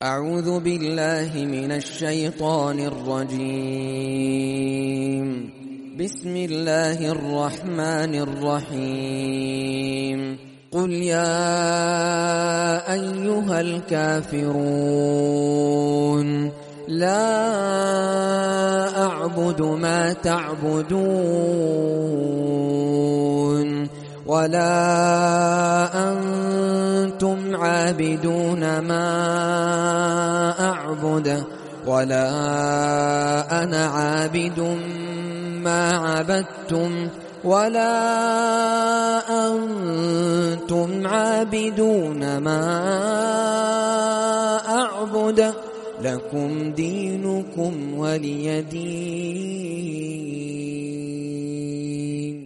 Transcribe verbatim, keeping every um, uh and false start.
أعوذ بالله من الشيطان الرجيم. بسم الله الرحمن الرحيم. قل يا أيها الكافرون لا أعبد ما تعبدون ولا أنتم عابدون ما أعبد ولا أنا عابد ما عبدتم ولا أنتم عابدون ما أعبد لكم دينكم ولي دين.